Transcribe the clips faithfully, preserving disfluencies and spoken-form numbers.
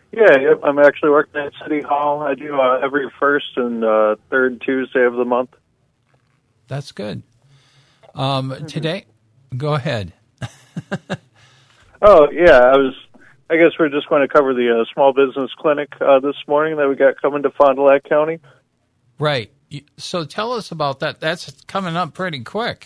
Yeah, yep, I'm actually working at City Hall. I do uh, every first and uh, third Tuesday of the month. That's good. Um, mm-hmm. Today, go ahead. Oh, yeah, I was. I guess we're just going to cover the uh, small business clinic uh, this morning that we got coming to Fond du Lac County. Right. So tell us about that. That's coming up pretty quick.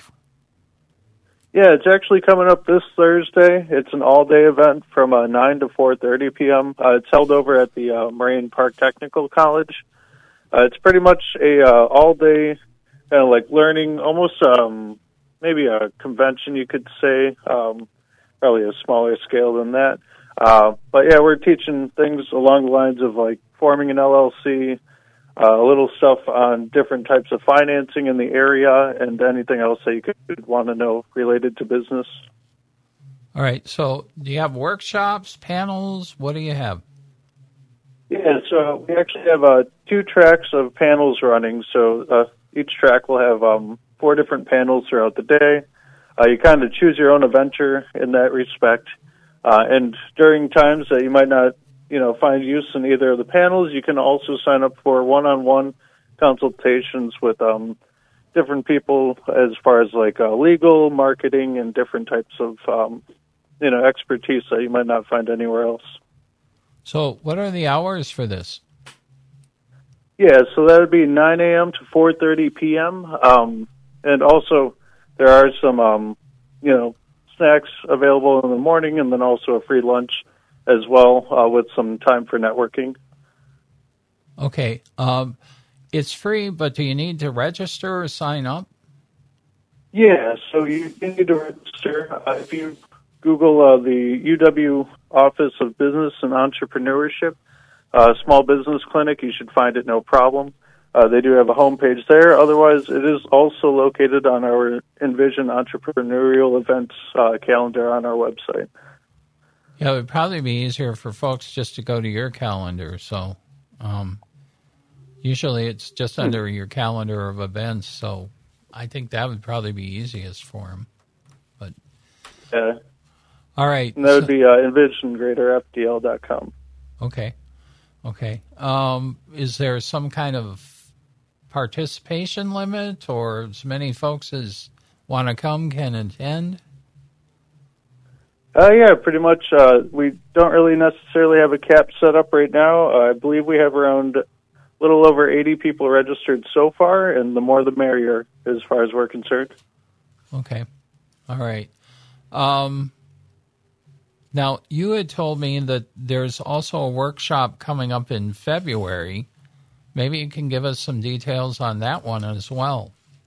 Yeah, it's actually coming up this Thursday. It's an all-day event from uh, nine to four thirty p.m. Uh, it's held over at the uh, Moraine Park Technical College. Uh, it's pretty much a uh, all-day kind of like learning, almost um, maybe a convention, you could say, um, probably a smaller scale than that. Uh, but, yeah, we're teaching things along the lines of, like, forming an L L C, uh, a little stuff on different types of financing in the area, and anything else that you could want to know related to business. All right. So do you have workshops, panels? What do you have? Yeah, so we actually have uh, two tracks of panels running. So uh, each track will have um, four different panels throughout the day. Uh, you kind of choose your own adventure in that respect. Uh, and during times that you might not, you know, find use in either of the panels, you can also sign up for one-on-one consultations with um, different people as far as like uh, legal, marketing, and different types of, um, you know, expertise that you might not find anywhere else. So what are the hours for this? Yeah, so that would be nine a.m. to four thirty p.m. Um, and also there are some, um, you know, snacks available in the morning, and then also a free lunch as well uh, with some time for networking. Okay. Um, it's free, but do you need to register or sign up? Yeah, so you need to register. Uh, if you Google uh, the U W Office of Business and Entrepreneurship, uh, Small Business Clinic, you should find it no problem. Uh, they do have a homepage there. Otherwise, it is also located on our Envision Entrepreneurial Events uh, calendar on our website. Yeah, it would probably be easier for folks just to go to your calendar. So um, usually it's just under your calendar of events. So I think that would probably be easiest for them. But yeah. All right. And that would so, be uh, envision greater F D L dot com. Okay. Okay. Um, is there some kind of participation limit, or as many folks as want to come can attend? Uh, yeah, pretty much. Uh, we don't really necessarily have a cap set up right now. Uh, I believe we have around a little over eighty people registered so far, and the more the merrier as far as we're concerned. Okay. All right. Um, now, you had told me that there's also a workshop coming up in February. Maybe you can give us some details on that one as well.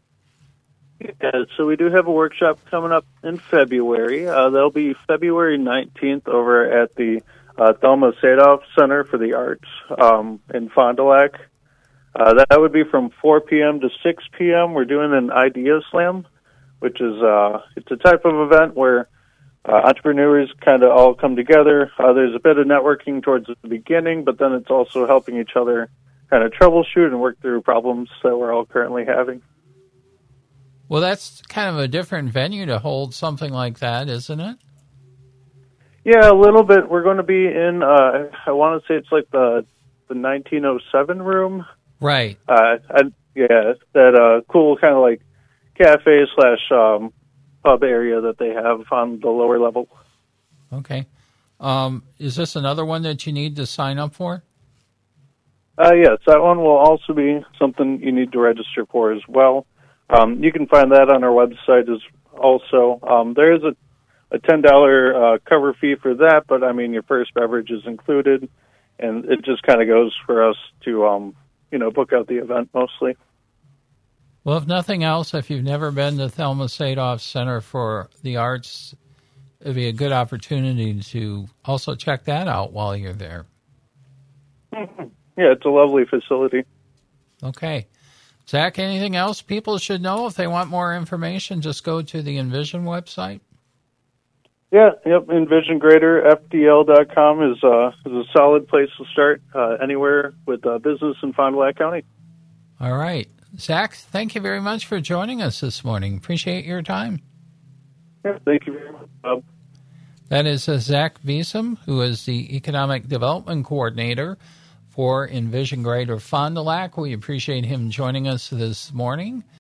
Yeah, so we do have a workshop coming up in February. Uh, that'll be February nineteenth over at the uh, Thelma Sadoff Center for the Arts um, in Fond du Lac. Uh, that would be from four p.m. to six p.m. We're doing an Idea Slam, which is uh, it's a type of event where uh, entrepreneurs kind of all come together. Uh, there's a bit of networking towards the beginning, but then it's also helping each other kind of troubleshoot and work through problems that we're all currently having. Well, that's kind of a different venue to hold something like that, isn't it? Yeah, a little bit. We're going to be in, uh, I want to say it's like the the nineteen oh seven room. Right. Uh, I, yeah, that uh, cool kind of like cafe slash um, pub area that they have on the lower level. Okay. Um, is this another one that you need to sign up for? Uh, yes, that one will also be something you need to register for as well. Um, you can find that on our website as also. Um, there is a, a ten dollars uh, cover fee for that, but, I mean, your first beverage is included, and it just kind of goes for us to, um, you know, book out the event mostly. Well, if nothing else, if you've never been to Thelma Sadoff Center for the Arts, it would be a good opportunity to also check that out while you're there. Mm-hmm. Yeah, it's a lovely facility. Okay. Zach, anything else people should know? If they want more information, just go to the Envision website. Yeah, yep. Envision Greater F D L dot com is, uh, is a solid place to start uh, anywhere with uh, business in Fond du Lac County. All right. Zach, thank you very much for joining us this morning. Appreciate your time. Yeah, thank you very much, Bob. That is uh, Zach Beeson, who is the Economic Development Coordinator for Envision Greater Fond du Lac. We appreciate him joining us this morning.